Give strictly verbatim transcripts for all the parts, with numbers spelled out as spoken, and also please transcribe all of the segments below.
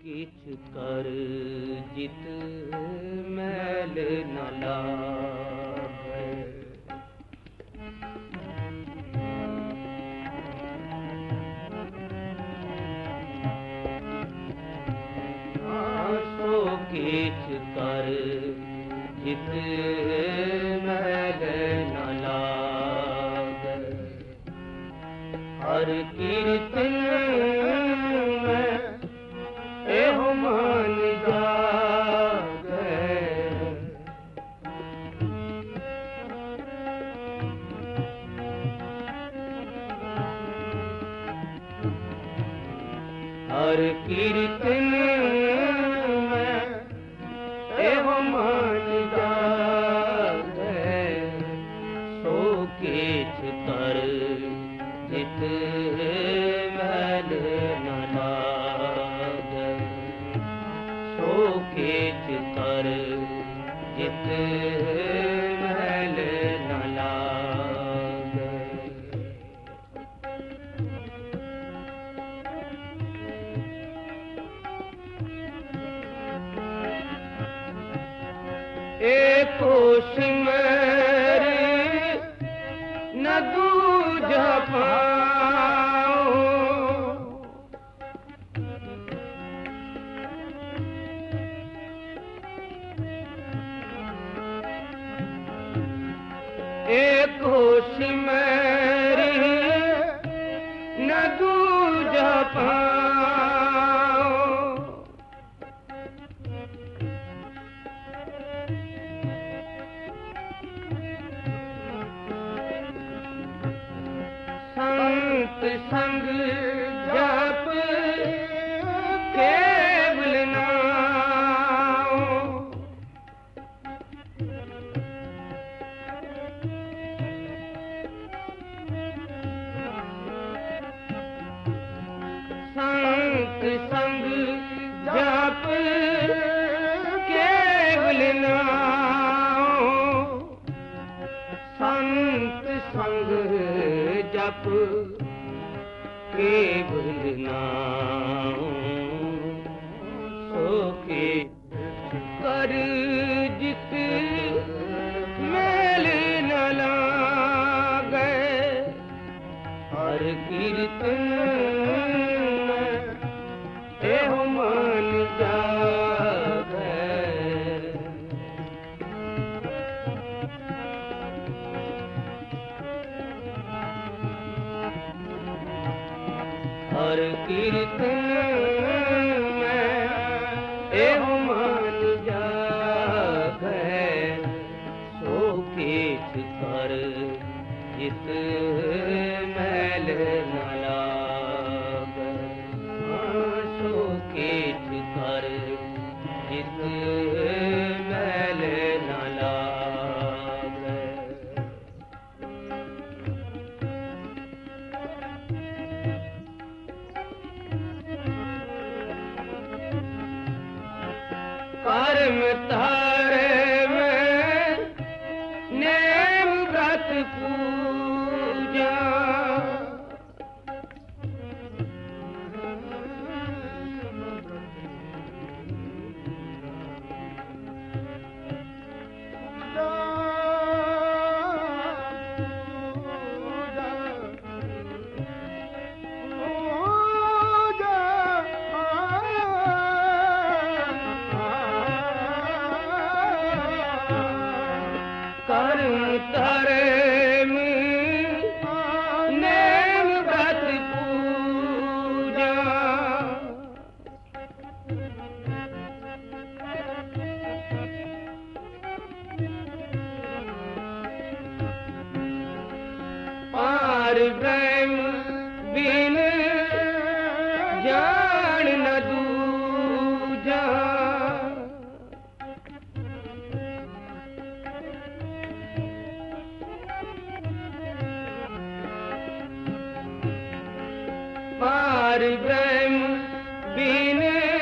किछ कर जित मैल न लागे। सो किछ कर जित मैल न लागे। हर कीर्तन में एहो मन जागे। हर कीर्तन में एहो मन जागे। सो किछ कर जित मैल न लागे। सो किछ कर जित मैल न लागे। एको सिमर न दूजा पाओ। एको सिमर न दूजा पाओ। संत संग जप केवल नाम। संत संग जप केवल नाम। संत संग जप केवल नाम। सो के कर जित मैल न लागे। हर कीर्तन एहो मन जागे। हर कीर्तन में एहो मन जागे। सो किछ कर जित मैल न लागे। सो किछ कर जित मैल न लागे। कर्म तारे में नेम व्रत पूजा। कर्म तारे में नेम व्रत पूजा। पार ब्रह्म बिन जान न दूजा। पार ब्रह्म बिन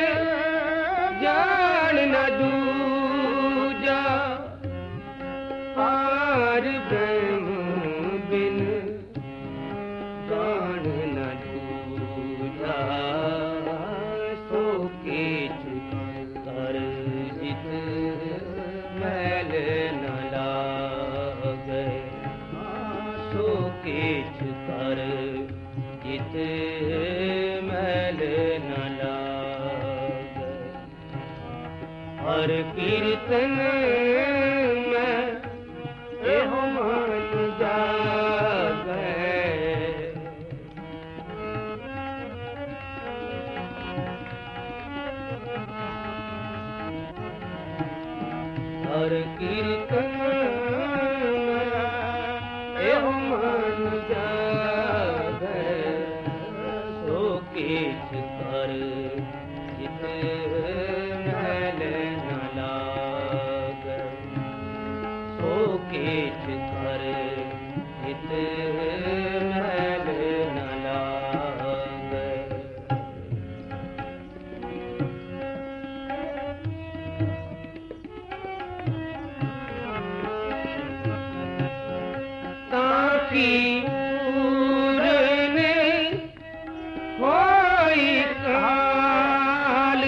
जान न दूजा। पार ब्रह्म बिन जान न दूजा। सो केछ कर जित मैल न लागे, सो केछ कर जित मैल न लागे। हर कीर्तन में एहो मन जागे, हर कीर्तन एहो मन जागे, सो केछ कर जित मैल न लागे, सो केछ कर जित मैल न लागे। ताकि पूरने होई काल,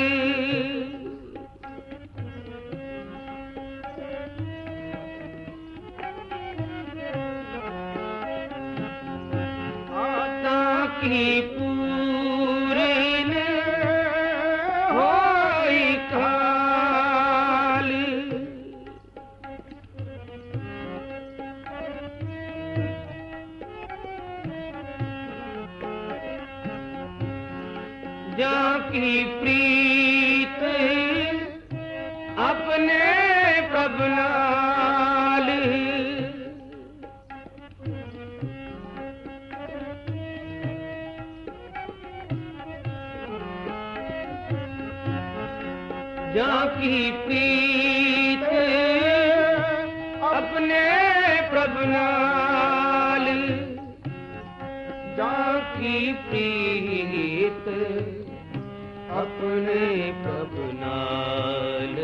ताकि पूरने होई काल। जाकी प्रीत अपने प्रभु नाल, जाकी प्रीत अपने प्रभु नाल, जाकी प्रीत अपने प्रभु नाल,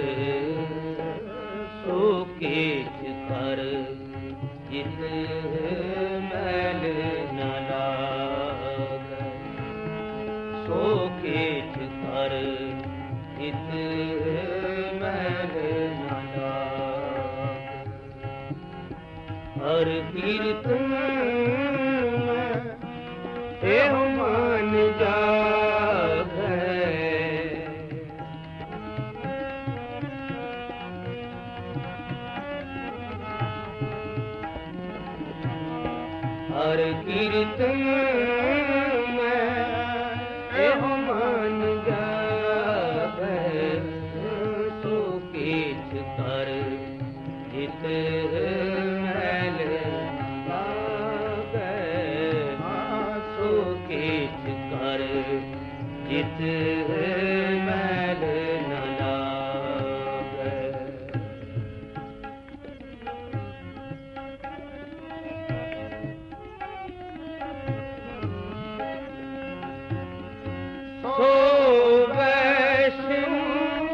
सो केछ कर जित मैल न लागे, सो केछ कर जित मैल न लागे। हर कीर्तन में एहो मन जागे, हर कीर्तन में एहो मन जागे, सो केछ कर जित मैल न लागे, सो केछ कर जित मैल न लागे। सो वैष्णु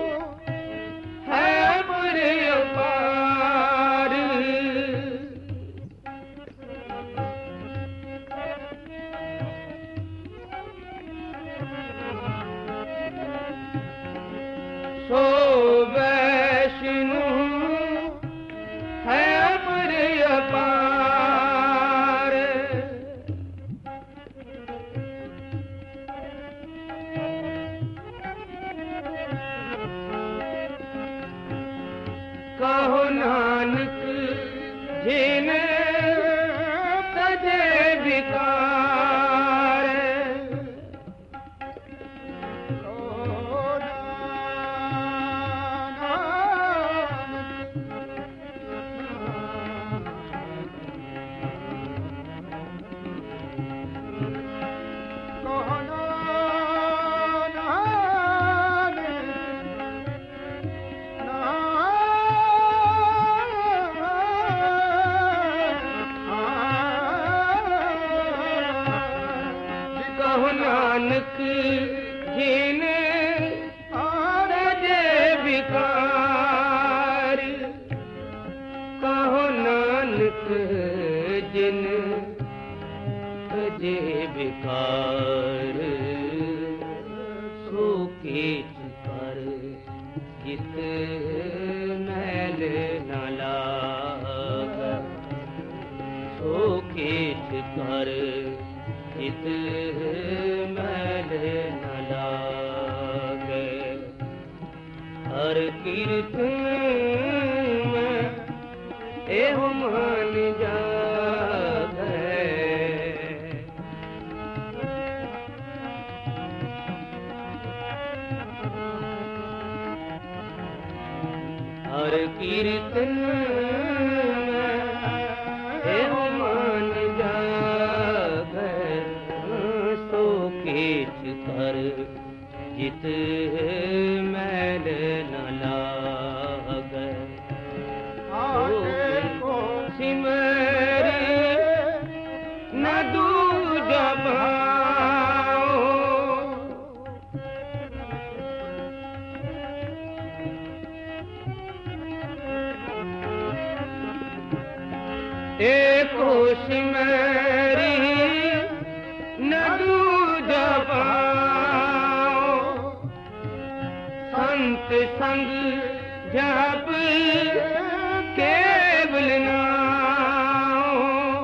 है बड़े अपार, सो वैष्णु है बड़े अपार। कहो नानक जिने तजे विकार, केच कर जित मैल न लाग सो केच कर जित मैल न लाग हर कीर्तन में एहो मान जागे हर कीर्तन में एहो मान जागे सो केच कर जित मैल न लागे सिमर न दूजा भाओ एको सिमरी न दूजा भाओ संत संग जप केवल नाम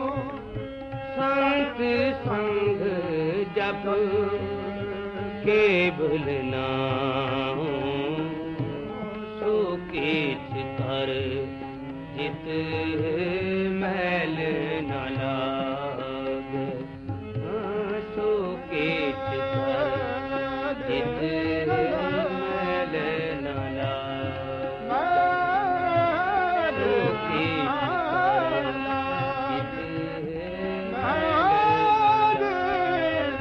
संत संग जप केवल नाम सो केच कर जित मैल न लाग सो केच कर जित मैल न लाग सो केच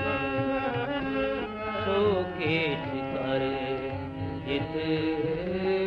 सो केच कर जित